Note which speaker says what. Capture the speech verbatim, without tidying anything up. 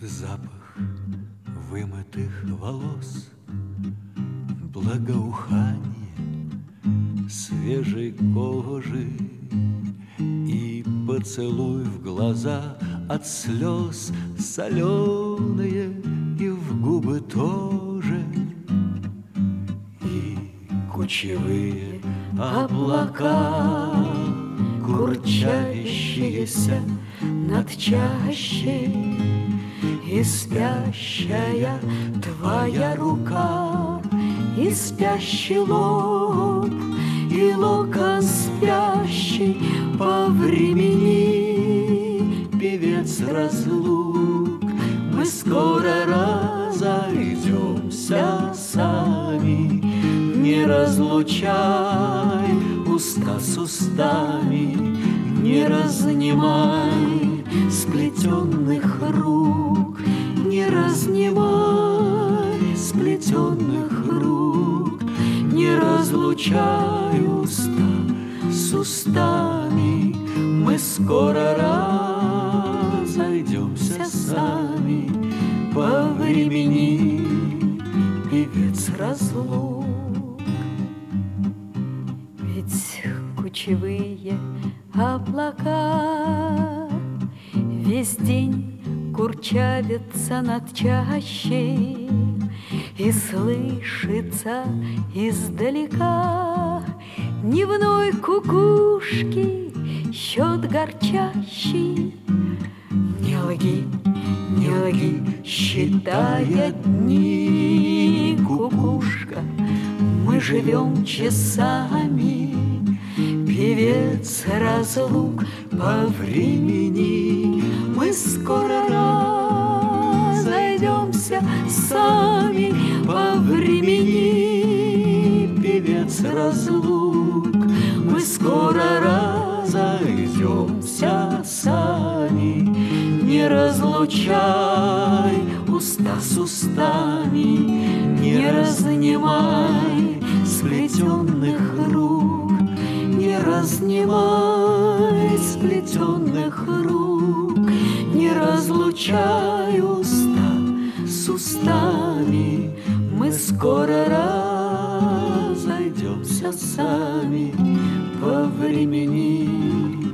Speaker 1: Запах вымытых волос, благоухание свежей кожи и поцелуй в глаза от слез соленые и в губы тоже, и кучевые облака, курчавящиеся над чащей, и спящая твоя рука, и спящий лоб, и локон спящий по времени, певец разлук. Мы скоро разойдемся сами, не разлучай уста с устами, не разнимай сплетенных рук, не разнимай сплетенных рук, не разлучай уста с устами. Мы скоро разойдемся сами по времени, певец разлук.
Speaker 2: Ведь кучевые облака весь день курчавятся над чащей, и слышится издалека дневной кукушки счет горчащий. Не лги, не лги, считая дни, кукушка, мы живем часами, певец разлук по времени. Мы скоро разойдемся сами по времени, певец разлук. Мы скоро разойдемся сами, не разлучай уста с устами, не разнимай сплетенных рук, не разнимай сплетенных рук, не разлучай уста с устами. Мы скоро разойдемся сами по времени.